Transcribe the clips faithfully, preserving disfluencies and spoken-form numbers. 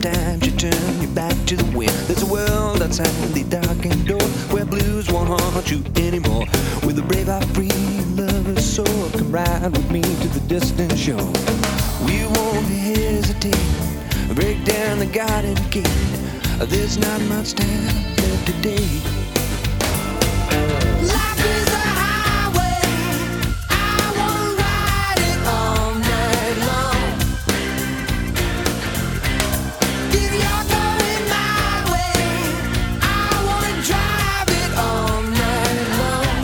sometimes you turn your back to the wind. There's a world outside the darkened door where blues won't haunt you anymore. With a brave heart, free lover's soul, come ride with me to the distant shore. We won't hesitate, break down the garden gate. There's not much time left today. Life is a highway, I wanna ride it all night long. If you're going my way, I wanna drive it all night long.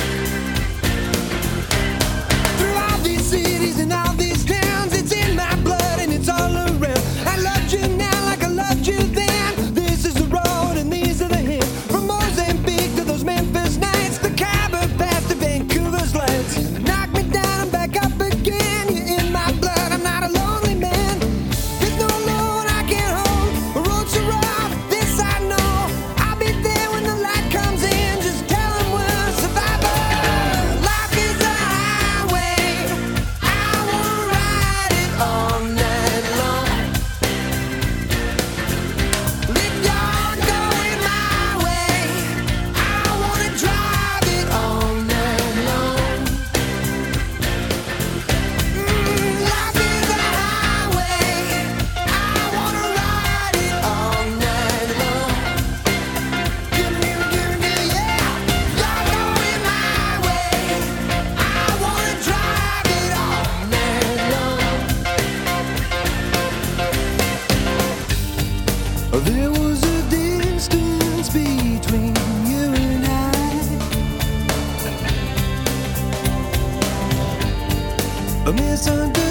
Through all these cities and all these towns, it's in my blood and it's all around. I loved you now like I loved you then. This is the road and these are the hills. From Mozambique to those Memphis nights, the Khyber Pass to Vancouver's lights. Knock me down and back up again. You're in my blood, I'm not a lonely man. There's no load I can't hold. The road's so rough, this I know. I'll be there when the light comes in. Just tell 'em we're survivors. Life is a highway, I wanna ride it all night long. If you're going my way, I wanna drive it all night long. Mm, life is a highway, I wanna ride it all night long. Give me, give me, yeah. You're going my way, I wanna drive it all night long. There was a distance between you and I, a misunderstanding.